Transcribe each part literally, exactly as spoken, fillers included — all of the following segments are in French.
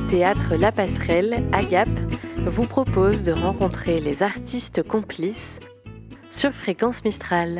théâtre La Passerelle, A G A P, vous propose de rencontrer les artistes complices sur Fréquence Mistral.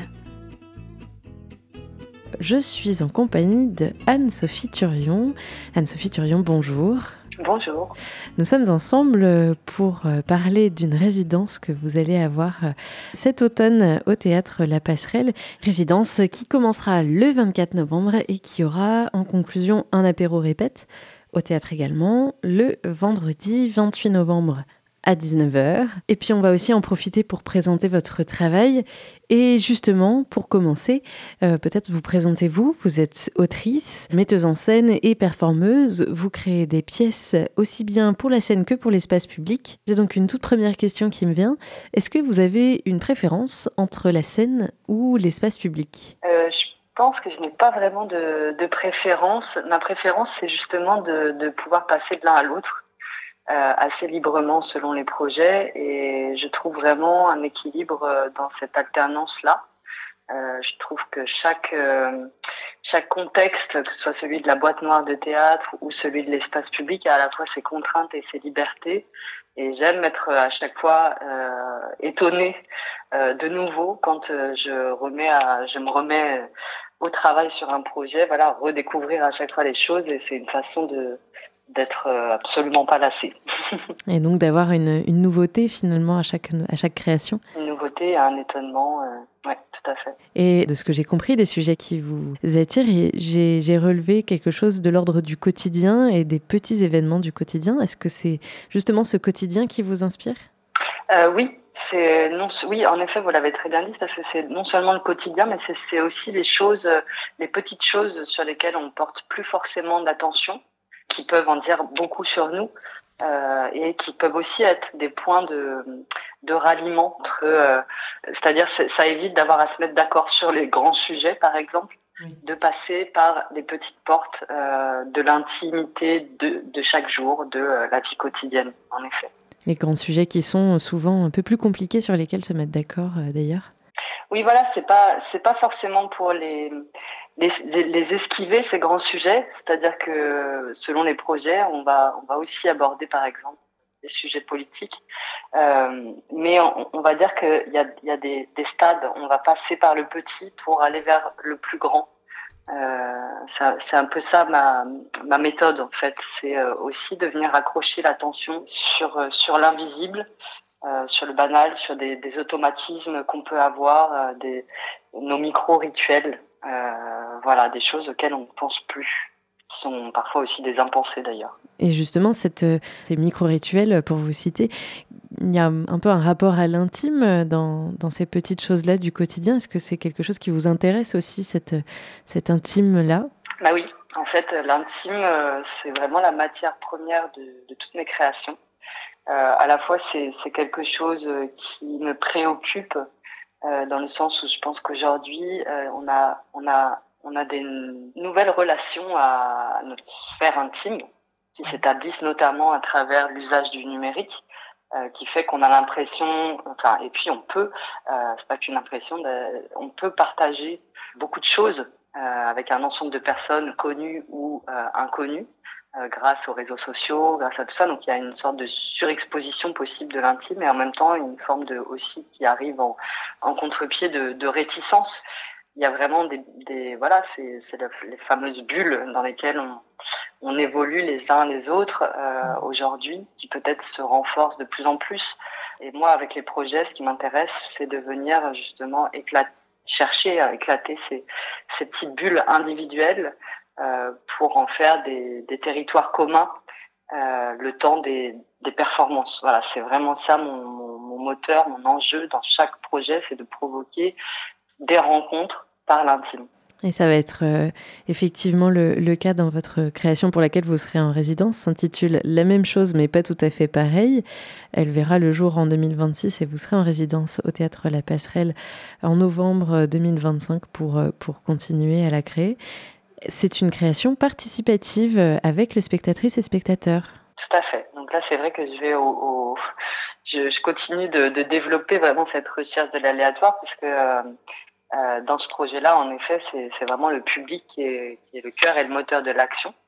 Je suis en compagnie de Anne-Sophie Thurion. Anne-Sophie Thurion, bonjour. Bonjour. Nous sommes ensemble pour parler d'une résidence que vous allez avoir cet automne au théâtre La Passerelle. Résidence qui commencera le vingt-quatre novembre et qui aura en conclusion un apéro répète au théâtre également le vendredi vingt-huit novembre à dix-neuf heures. Et puis on va aussi en profiter pour présenter votre travail. Et justement, pour commencer, euh, peut-être vous présentez-vous. Vous êtes autrice, metteuse en scène et performeuse. Vous créez des pièces aussi bien pour la scène que pour l'espace public. J'ai donc une toute première question qui me vient. Est-ce que vous avez une préférence entre la scène ou l'espace public ? euh, Je pense que je n'ai pas vraiment de, de préférence. Ma préférence, c'est justement de, de pouvoir passer de l'un à l'autre. Euh, assez librement selon les projets, et je trouve vraiment un équilibre euh, dans cette alternance-là. Euh, je trouve que chaque euh, chaque contexte, que ce soit celui de la boîte noire de théâtre ou celui de l'espace public, a à la fois ses contraintes et ses libertés. Et j'aime être à chaque fois euh, étonnée euh, de nouveau quand euh, je remets à, je me remets au travail sur un projet. Voilà, redécouvrir à chaque fois les choses, et c'est une façon de d'être absolument pas lassée. Et donc d'avoir une, une nouveauté finalement à chaque, à chaque création. Une nouveauté, un étonnement, euh, oui, tout à fait. Et de ce que j'ai compris, des sujets qui vous attirent, j'ai, j'ai relevé quelque chose de l'ordre du quotidien et des petits événements du quotidien. Est-ce que c'est justement ce quotidien qui vous inspire ? euh, Oui, c'est non, oui, en effet, vous l'avez très bien dit, parce que c'est non seulement le quotidien, mais c'est, c'est aussi les choses, les petites choses sur lesquelles on porte plus forcément d'attention, qui peuvent en dire beaucoup sur nous, euh, et qui peuvent aussi être des points de, de ralliement entre, euh, c'est-à-dire ça évite d'avoir à se mettre d'accord sur les grands sujets, par exemple, oui. De passer par les petites portes euh, de l'intimité de, de chaque jour, de euh, la vie quotidienne, en effet. Les grands sujets qui sont souvent un peu plus compliqués sur lesquels se mettre d'accord, euh, d'ailleurs. Oui, voilà, c'est pas c'est pas forcément pour les les, les esquiver, ces grands sujets. C'est-à-dire que selon les projets, on va on va aussi aborder par exemple des sujets politiques, euh, mais on, on va dire qu'il y a il y a des, des stades. On va passer par le petit pour aller vers le plus grand. Euh, ça, c'est un peu ça ma ma méthode en fait. C'est aussi de venir accrocher l'attention sur sur l'invisible. Euh, sur le banal, sur des, des automatismes qu'on peut avoir, euh, des, nos micro-rituels, euh, voilà, des choses auxquelles on ne pense plus, qui sont parfois aussi des impensés d'ailleurs. Et justement, cette, ces micro-rituels, pour vous citer, il y a un peu un rapport à l'intime dans, dans ces petites choses-là du quotidien. Est-ce que c'est quelque chose qui vous intéresse aussi, cette, cet intime-là ? Bah oui, en fait, l'intime, c'est vraiment la matière première de, de toutes mes créations. Euh, à la fois, c'est, c'est quelque chose qui me préoccupe, euh, dans le sens où je pense qu'aujourd'hui, euh, on a, on a, on a des nouvelles relations à notre sphère intime qui s'établissent notamment à travers l'usage du numérique, euh, qui fait qu'on a l'impression, enfin, et puis on peut, euh, c'est pas qu'une impression, de, on peut partager beaucoup de choses euh, avec un ensemble de personnes connues ou euh, inconnues. Euh, grâce aux réseaux sociaux, grâce à tout ça. Donc il y a une sorte de surexposition possible de l'intime, et en même temps une forme de aussi qui arrive en, en contre-pied de, de réticence. Il y a vraiment des, des voilà, c'est, c'est le, les fameuses bulles dans lesquelles on, on évolue les uns les autres euh, aujourd'hui, qui peut-être se renforcent de plus en plus. Et moi, avec les projets, ce qui m'intéresse, c'est de venir justement éclater, chercher à éclater ces, ces petites bulles individuelles. Euh, pour en faire des, des territoires communs, euh, le temps des, des performances. Voilà, c'est vraiment ça mon, mon, mon moteur, mon enjeu dans chaque projet, c'est de provoquer des rencontres par l'intime. Et ça va être euh, effectivement le, le cas dans votre création pour laquelle vous serez en résidence, s'intitule La même chose mais pas tout à fait pareil. Elle verra le jour en deux mille vingt-six et vous serez en résidence au Théâtre La Passerelle en novembre deux mille vingt-cinq pour, pour continuer à la créer. C'est une création participative avec les spectatrices et spectateurs. Tout à fait. Donc là, c'est vrai que je vais au, au... Je, je continue de, de développer vraiment cette recherche de l'aléatoire, puisque euh, euh, dans ce projet-là, en effet, c'est, c'est vraiment le public qui est, qui est le cœur et le moteur de l'action.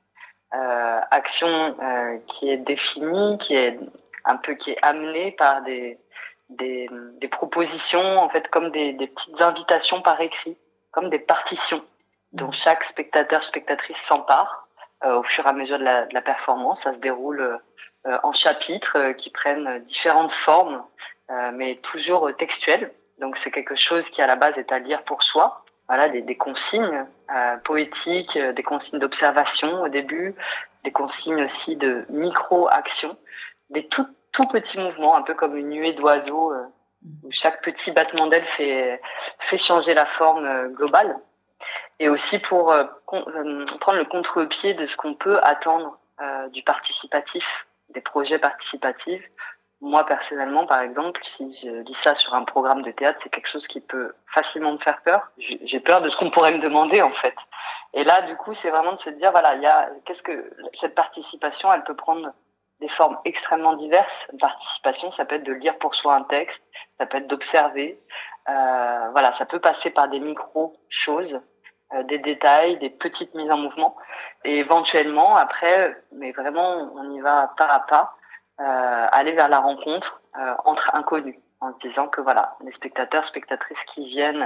euh, action euh, qui est définie, qui est un peu qui est amenée par des des, des propositions en fait comme des, des petites invitations par écrit, comme des partitions dont chaque spectateur spectatrice s'empare euh, au fur et à mesure de la, de la performance. Ça se déroule euh, en chapitres euh, qui prennent différentes formes, euh, mais toujours textuelles. Donc c'est quelque chose qui à la base est à lire pour soi. Voilà, des, des consignes euh, poétiques, euh, des consignes d'observation au début, des consignes aussi de micro-actions, des tout, tout petits mouvements, un peu comme une nuée d'oiseaux, euh, où chaque petit battement d'aile fait, fait changer la forme euh, globale. Et aussi pour euh, con, euh, prendre le contre-pied de ce qu'on peut attendre euh, du participatif, des projets participatifs. Moi, personnellement, par exemple, si je lis ça sur un programme de théâtre, c'est quelque chose qui peut facilement me faire peur. J'ai peur de ce qu'on pourrait me demander, en fait. Et là, du coup, c'est vraiment de se dire, voilà, il y a, qu'est-ce que cette participation, elle peut prendre des formes extrêmement diverses. Une participation, ça peut être de lire pour soi un texte, ça peut être d'observer. Euh, voilà, ça peut passer par des micro-choses, euh, des détails, des petites mises en mouvement. Et éventuellement, après, mais vraiment, on y va pas à pas, Euh, aller vers la rencontre euh, entre inconnus, en se disant que voilà, les spectateurs, spectatrices qui viennent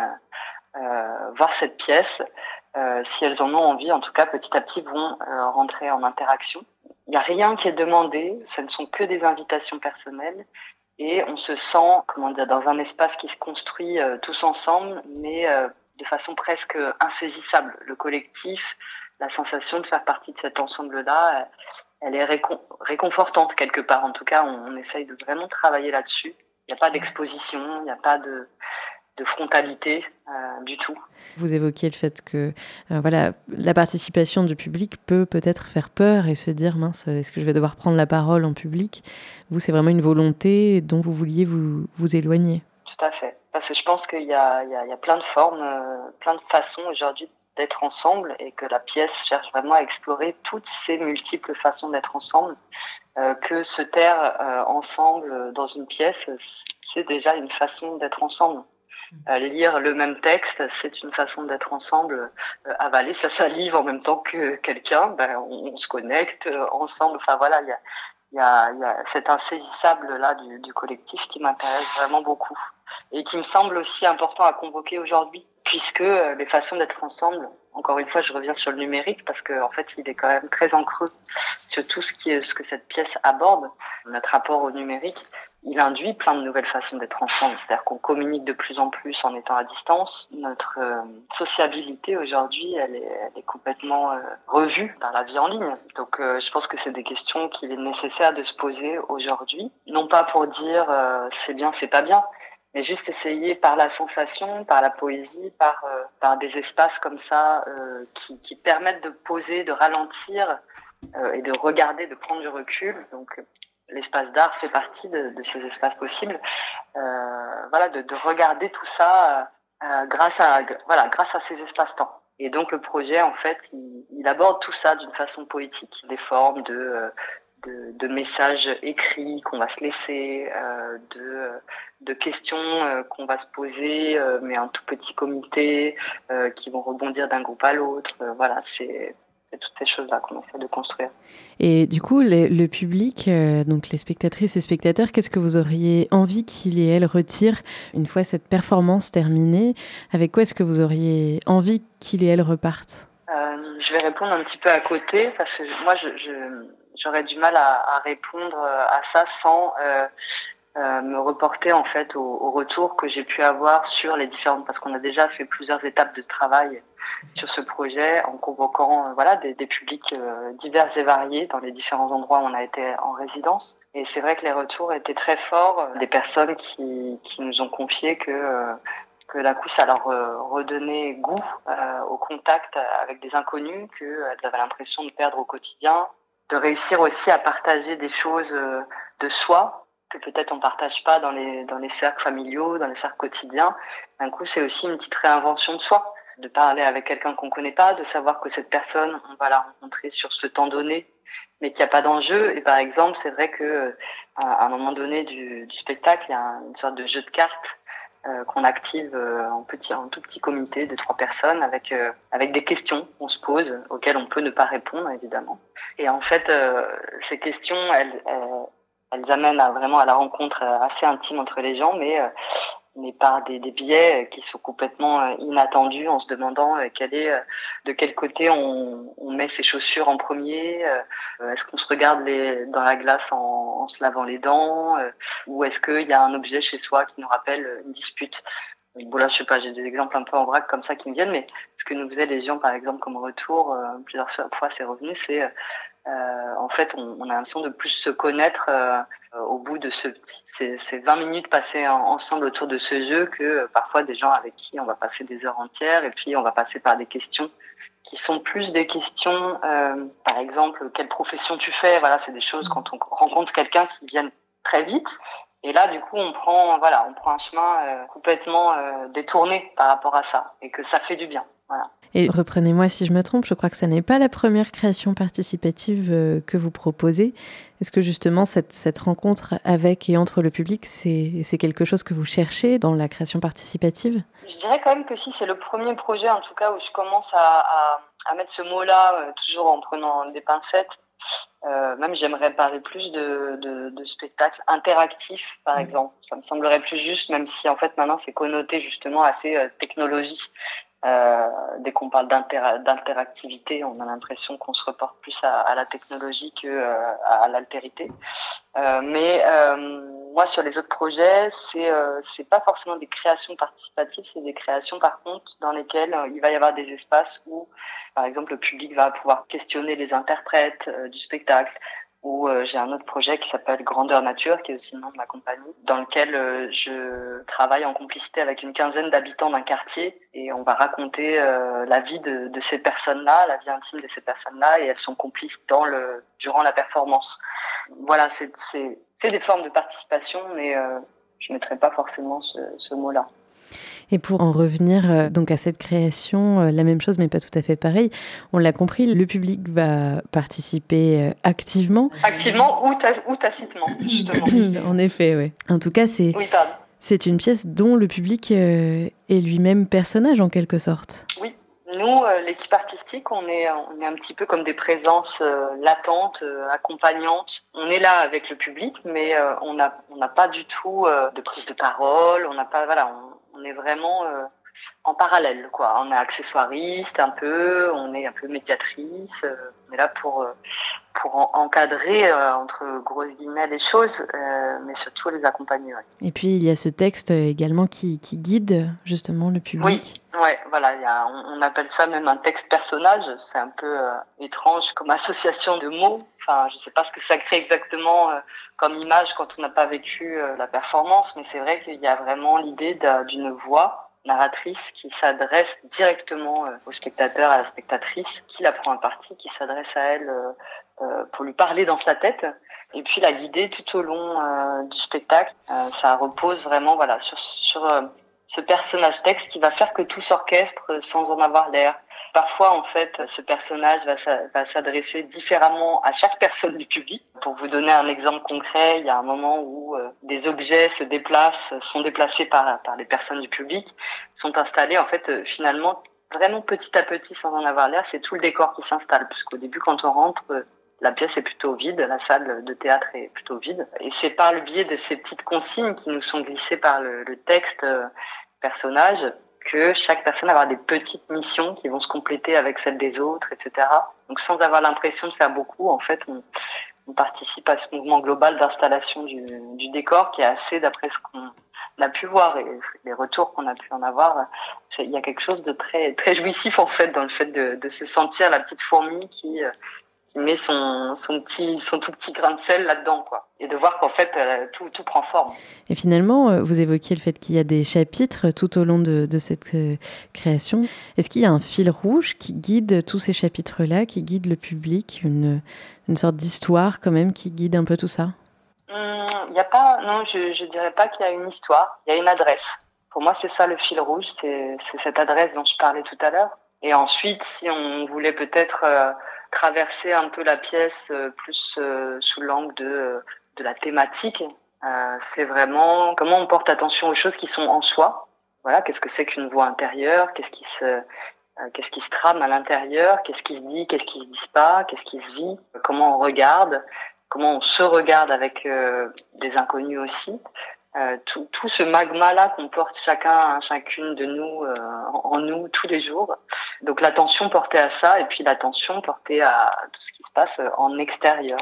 euh, voir cette pièce, euh, si elles en ont envie, en tout cas petit à petit vont euh, rentrer en interaction. Il n'y a rien qui est demandé, ce ne sont que des invitations personnelles et on se sent, comment dire, dans un espace qui se construit euh, tous ensemble, mais euh, de façon presque insaisissable. Le collectif, la sensation de faire partie de cet ensemble-là, elle est récon- réconfortante quelque part. En tout cas, on, on essaye de vraiment travailler là-dessus. Il n'y a pas d'exposition, il n'y a pas de, de frontalité euh, du tout. Vous évoquiez le fait que euh, voilà, la participation du public peut peut-être faire peur et se dire mince, est-ce que je vais devoir prendre la parole en public? Vous, c'est vraiment une volonté dont vous vouliez vous, vous éloigner. Tout à fait. Parce que je pense qu'il y a, il y a, il y a plein de formes, euh, plein de façons aujourd'hui d'être ensemble et que la pièce cherche vraiment à explorer toutes ces multiples façons d'être ensemble. Euh, que se taire euh, ensemble dans une pièce, c'est déjà une façon d'être ensemble. Euh, lire le même texte, c'est une façon d'être ensemble. Euh, avaler sa salive en même temps que quelqu'un, ben, on, on se connecte euh, ensemble. Enfin voilà, il y a, il y a, il y a cet insaisissable là du, du collectif qui m'intéresse vraiment beaucoup et qui me semble aussi important à convoquer aujourd'hui, puisque euh, les façons d'être ensemble. Encore une fois, je reviens sur le numérique parce que en fait, il est quand même très en creux sur tout ce qui est ce que cette pièce aborde, notre rapport au numérique. Il induit plein de nouvelles façons d'être ensemble. C'est-à-dire qu'on communique de plus en plus en étant à distance. Notre euh, sociabilité aujourd'hui, elle est, elle est complètement euh, revue par la vie en ligne. Donc, euh, je pense que c'est des questions qu'il est nécessaire de se poser aujourd'hui. Non pas pour dire euh, c'est bien, c'est pas bien, mais juste essayer par la sensation, par la poésie, par, euh, par des espaces comme ça euh, qui, qui permettent de poser, de ralentir euh, et de regarder, de prendre du recul. Donc, l'espace d'art fait partie de, de ces espaces possibles. Euh, voilà, de, de regarder tout ça euh, grâce à voilà, grâce à ces espaces-temps. Et donc le projet, en fait, il, il aborde tout ça d'une façon poétique, des formes de de, de messages écrits qu'on va se laisser, euh, de de questions euh, qu'on va se poser, euh, mais en tout petit comité, euh, qui vont rebondir d'un groupe à l'autre. Euh, voilà, c'est c'est toutes ces choses-là qu'on essaie de construire. Et du coup, le, le public, euh, donc les spectatrices et spectateurs, qu'est-ce que vous auriez envie qu'il et elle retirent une fois cette performance terminée? Avec quoi est-ce que vous auriez envie qu'il et elle repartent? euh, Je vais répondre un petit peu à côté parce que moi, je, je, j'aurais du mal à, à répondre à ça sans euh, euh, me reporter en fait au, au retour que j'ai pu avoir sur les différentes, parce qu'on a déjà fait plusieurs étapes de travail sur ce projet en convoquant euh, voilà des, des publics euh, divers et variés dans les différents endroits où on a été en résidence. Et c'est vrai que les retours étaient très forts, des personnes qui, qui nous ont confié que euh, que d'un coup ça leur euh, redonnait goût euh, au contact avec des inconnus, qu'elles avaient l'impression de perdre au quotidien, de réussir aussi à partager des choses euh, de soi que peut-être on partage pas dans les dans les cercles familiaux, dans les cercles quotidiens. D'un coup, c'est aussi une petite réinvention de soi, de parler avec quelqu'un qu'on connaît pas, de savoir que cette personne, on va la rencontrer sur ce temps donné, mais qu'il n'y a pas d'enjeu. Et par exemple, c'est vrai que à un moment donné du, du spectacle, il y a une sorte de jeu de cartes euh, qu'on active euh, en petit, en tout petit comité de trois personnes avec euh, avec des questions qu'on se pose auxquelles on peut ne pas répondre évidemment. Et en fait, euh, ces questions, elles, elles elles amènent à, vraiment à la rencontre assez intime entre les gens, mais euh, mais par des, des biais qui sont complètement inattendus, en se demandant quel est, de quel côté on, on met ses chaussures en premier, est-ce qu'on se regarde les, dans la glace en, en se lavant les dents, ou est-ce qu'il y a un objet chez soi qui nous rappelle une dispute. Bon là, je sais pas, j'ai des exemples un peu en vrac comme ça qui me viennent, mais ce que nous faisaient les gens, par exemple, comme retour, plusieurs fois c'est revenu, c'est euh, en fait, on, on a l'impression de plus se connaître euh, au bout de ce petit, ces, ces vingt minutes passées en, ensemble autour de ce jeu que euh, parfois des gens avec qui on va passer des heures entières et puis on va passer par des questions qui sont plus des questions, euh, par exemple, quelle profession tu fais. Voilà, c'est des choses quand on rencontre quelqu'un qui viennent très vite. Et là, du coup, on prend, voilà, on prend un chemin euh, complètement euh, détourné par rapport à ça et que ça fait du bien. Voilà. Et reprenez-moi si je me trompe, je crois que ça n'est pas la première création participative euh, que vous proposez. Est-ce que justement cette, cette rencontre avec et entre le public, c'est, c'est quelque chose que vous cherchez dans la création participative ? Je dirais quand même que si, c'est le premier projet en tout cas où je commence à, à, à mettre ce mot-là, euh, toujours en prenant des pincettes. Euh, même j'aimerais parler plus de, de, de spectacles interactifs, par exemple. Ça me semblerait plus juste, même si en fait maintenant c'est connoté justement assez euh, technologie. Euh, dès qu'on parle d'inter- d'interactivité, on a l'impression qu'on se reporte plus à, à la technologie que euh, à l'altérité. Euh, mais euh, moi, sur les autres projets, c'est euh, c'est pas forcément des créations participatives, c'est des créations par contre dans lesquelles euh, il va y avoir des espaces où, par exemple, le public va pouvoir questionner les interprètes euh, du spectacle. Ou euh, j'ai un autre projet qui s'appelle Grandeur Nature, qui est aussi le nom de ma compagnie, dans lequel euh, je travaille en complicité avec une quinzaine d'habitants d'un quartier et on va raconter euh, la vie de, de ces personnes-là, la vie intime de ces personnes-là, et elles sont complices dans le durant la performance. Voilà, c'est c'est c'est des formes de participation, mais euh, je ne mettrai pas forcément ce, ce mot-là. Et pour en revenir euh, donc à cette création, euh, la même chose mais pas tout à fait pareil, on l'a compris, le public va participer euh, activement. Activement ou, ta- ou tacitement, justement. En effet, oui. En tout cas, c'est, oui, pardon. c'est une pièce dont le public euh, est lui-même personnage en quelque sorte. Oui. Nous, euh, l'équipe artistique, on est, on est un petit peu comme des présences euh, latentes, euh, accompagnantes. On est là avec le public, mais euh, on n'a on n'a pas du tout euh, de prise de parole. On n'a pas, voilà, on, on est vraiment euh, en parallèle, quoi. On est accessoiriste un peu, on est un peu médiatrice. Euh, on est là pour euh, pour en, encadrer euh, entre grosses guillemets les choses, euh, mais surtout les accompagner. Ouais. Et puis il y a ce texte également qui, qui guide justement le public. Oui, ouais, voilà, y a, on, on appelle ça même un texte personnage. C'est un peu euh, étrange comme association de mots. Enfin, je sais pas ce que ça crée exactement euh, comme image quand on n'a pas vécu euh, la performance, mais c'est vrai qu'il y a vraiment l'idée d'une voix narratrice qui s'adresse directement euh, au spectateur, à la spectatrice, qui la prend à partie, qui s'adresse à elle euh, euh, pour lui parler dans sa tête. Et puis la guider tout au long euh, du spectacle. Euh, ça repose vraiment, voilà, sur sur euh, ce personnage texte qui va faire que tout s'orchestre sans en avoir l'air. Parfois, en fait, ce personnage va, va s'adresser différemment à chaque personne du public. Pour vous donner un exemple concret, il y a un moment où euh, des objets se déplacent, sont déplacés par, par les personnes du public, sont installés, en fait, euh, finalement, vraiment petit à petit, sans en avoir l'air, c'est tout le décor qui s'installe. Puisqu'au début, quand on rentre, euh, la pièce est plutôt vide, la salle de théâtre est plutôt vide. Et c'est par le biais de ces petites consignes qui nous sont glissées par le, le texte euh, personnage que chaque personne va avoir des petites missions qui vont se compléter avec celles des autres, et cetera. Donc sans avoir l'impression de faire beaucoup, en fait, on, on participe à ce mouvement global d'installation du, du décor qui est assez, d'après ce qu'on a pu voir et les retours qu'on a pu en avoir, il y a quelque chose de très très jouissif en fait dans le fait de, de se sentir la petite fourmi qui qui met son, son, petit, son tout petit grain de sel là-dedans, quoi. Et de voir qu'en fait, euh, tout, tout prend forme. Et finalement, vous évoquiez le fait qu'il y a des chapitres tout au long de, de cette euh, création. Est-ce qu'il y a un fil rouge qui guide tous ces chapitres-là, qui guide le public, une, une sorte d'histoire quand même qui guide un peu tout ça ? Il hum, y a pas, non, je, je dirais pas qu'il y a une histoire, il y a une adresse. Pour moi, c'est ça le fil rouge, c'est, c'est cette adresse dont je parlais tout à l'heure. Et ensuite, si on voulait peut-être euh, traverser un peu la pièce euh, plus euh, sous l'angle de, de la thématique, Euh, c'est vraiment comment on porte attention aux choses qui sont en soi. Voilà, qu'est-ce que c'est qu'une voix intérieure, qu'est-ce qui se, euh, qu'est-ce qui se trame à l'intérieur, qu'est-ce qui se dit, qu'est-ce qui se dit pas, qu'est-ce qui se vit, comment on regarde, comment on se regarde avec euh, des inconnus aussi. Euh, tout, tout ce magma-là qu'on porte chacun, hein, chacune de nous euh, en, en nous tous les jours. Donc l'attention portée à ça et puis l'attention portée à tout ce qui se passe en extérieur.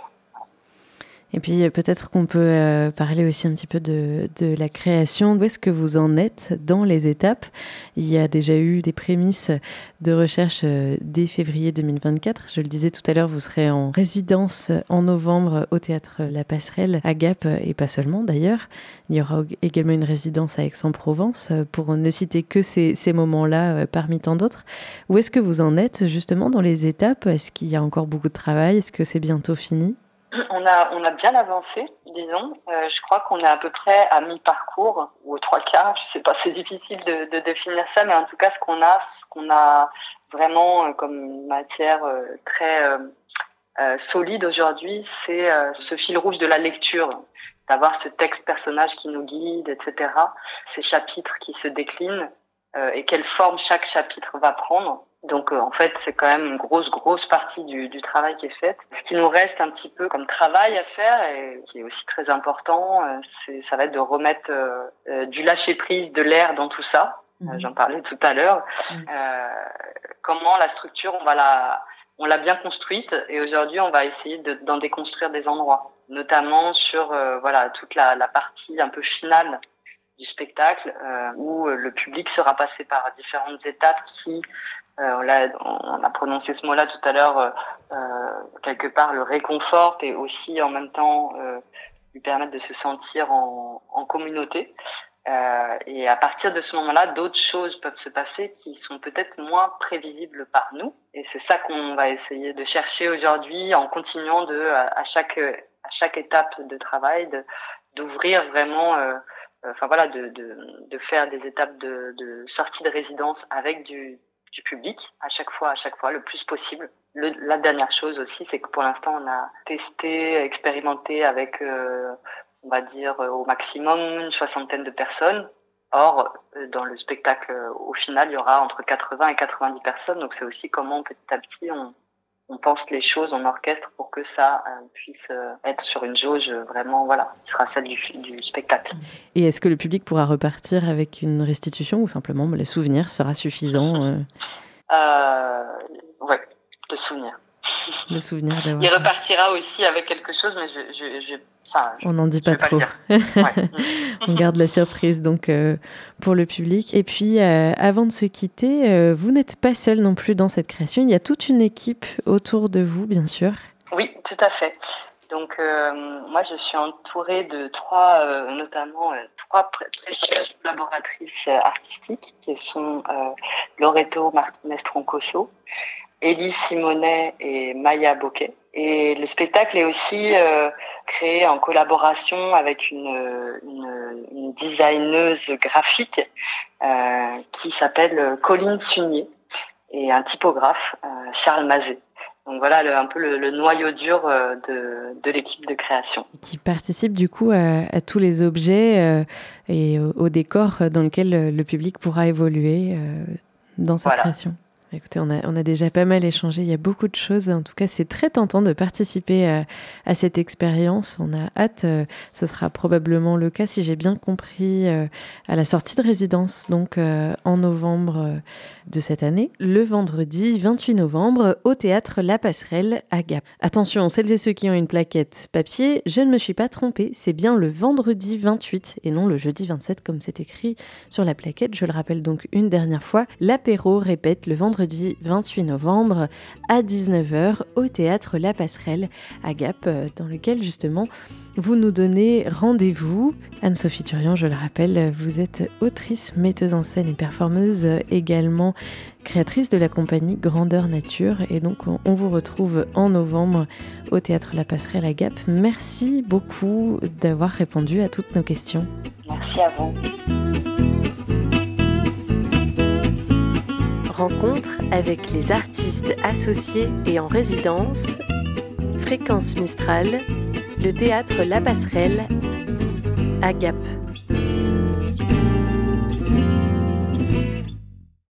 Et puis peut-être qu'on peut euh, parler aussi un petit peu de, de la création. Où est-ce que vous en êtes dans les étapes ? Il y a déjà eu des prémices de recherche euh, dès février deux mille vingt-quatre. Je le disais tout à l'heure, vous serez en résidence en novembre au Théâtre La Passerelle à Gap, et pas seulement d'ailleurs. Il y aura également une résidence à Aix-en-Provence, pour ne citer que ces, ces moments-là euh, parmi tant d'autres. Où est-ce que vous en êtes justement dans les étapes ? Est-ce qu'il y a encore beaucoup de travail ? Est-ce que c'est bientôt fini ? On a, on a bien avancé, disons. Euh, je crois qu'on est à peu près à mi-parcours, ou aux trois quarts. Je sais pas, c'est difficile de, de définir ça, mais en tout cas, ce qu'on a, ce qu'on a vraiment euh, comme matière euh, très euh, euh, solide aujourd'hui, c'est euh, ce fil rouge de la lecture, d'avoir ce texte personnage qui nous guide, et cetera. Ces chapitres qui se déclinent euh, et quelle forme chaque chapitre va prendre. Donc, euh, en fait, c'est quand même une grosse, grosse partie du, du travail qui est faite. Ce qui nous reste un petit peu comme travail à faire et qui est aussi très important, euh, c'est, ça va être de remettre euh, euh, du lâcher-prise, de l'air dans tout ça. Mmh. Euh, j'en parlais tout à l'heure. Mmh. Euh, comment la structure, on va la, on l'a bien construite et aujourd'hui, on va essayer de, d'en déconstruire des endroits, notamment sur, euh, voilà, toute la, la partie un peu finale du spectacle euh, où le public sera passé par différentes étapes qui Euh, on, a, on a prononcé ce mot-là tout à l'heure, euh, quelque part le réconforte et aussi en même temps euh, lui permettre de se sentir en, en communauté. Euh, et à partir de ce moment-là, d'autres choses peuvent se passer qui sont peut-être moins prévisibles par nous. Et c'est ça qu'on va essayer de chercher aujourd'hui en continuant de, à, à chaque, à chaque étape de travail, de, d'ouvrir vraiment, euh, enfin voilà, de, de, de faire des étapes de, de sortie de résidence avec du du public à chaque fois, à chaque fois, le plus possible. Le, la dernière chose aussi, c'est que pour l'instant, on a testé, expérimenté avec, euh, on va dire, au maximum une soixantaine de personnes. Or, dans le spectacle, au final, il y aura entre quatre-vingts et quatre-vingt-dix personnes. Donc, c'est aussi comment, petit à petit, on, on pense les choses en orchestre pour que ça euh, puisse euh, être sur une jauge vraiment, voilà, qui sera celle du, du spectacle. Et est-ce que le public pourra repartir avec une restitution ou simplement le souvenir sera suffisant euh... Euh, ouais, le souvenir. Le souvenir d'avoir... Il repartira aussi avec quelque chose, mais je... je, je enfin, on n'en dit pas trop. Pas ouais. On garde la surprise donc euh, pour le public. Et puis, euh, avant de se quitter, euh, vous n'êtes pas seul non plus dans cette création. Il y a toute une équipe autour de vous, bien sûr. Oui, tout à fait. Donc, euh, moi, je suis entourée de trois, euh, notamment, euh, trois pré- précieuses collaboratrices euh, artistiques qui sont euh, Loreto Martinez-Troncoso, Élie Simonet et Maya Boquet. Et le spectacle est aussi euh, créé en collaboration avec une, une, une designeuse graphique euh, qui s'appelle Colline Sunier et un typographe, euh, Charles Mazet. Donc voilà le, un peu le, le noyau dur euh, de, de l'équipe de création. Qui participe du coup à, à tous les objets euh, et au, au décor dans lequel le public pourra évoluer euh, dans cette voilà. création. Écoutez, on a, on a déjà pas mal échangé, il y a beaucoup de choses. En tout cas, c'est très tentant de participer à, à cette expérience. On a hâte, euh, ce sera probablement le cas, si j'ai bien compris, euh, à la sortie de résidence, donc euh, en novembre euh, de cette année, le vendredi vingt-huit novembre, au Théâtre La Passerelle à Gap. Attention, celles et ceux qui ont une plaquette papier, je ne me suis pas trompée, c'est bien le vendredi vingt-huit et non le jeudi vingt-sept comme c'est écrit sur la plaquette. Je le rappelle donc une dernière fois, l'apéro répète le vendredi vingt-huit novembre à dix-neuf heures au Théâtre La Passerelle à Gap, dans lequel justement vous nous donnez rendez-vous. Anne-Sophie Turian, je le rappelle, vous êtes autrice, metteuse en scène et performeuse, également créatrice de la compagnie Grandeur Nature, et donc on, on vous retrouve en novembre au Théâtre La Passerelle à Gap. Merci beaucoup d'avoir répondu à toutes nos questions. Merci à vous. Rencontre avec les artistes associés et en résidence, Fréquence Mistral, le Théâtre La Passerelle, Agape.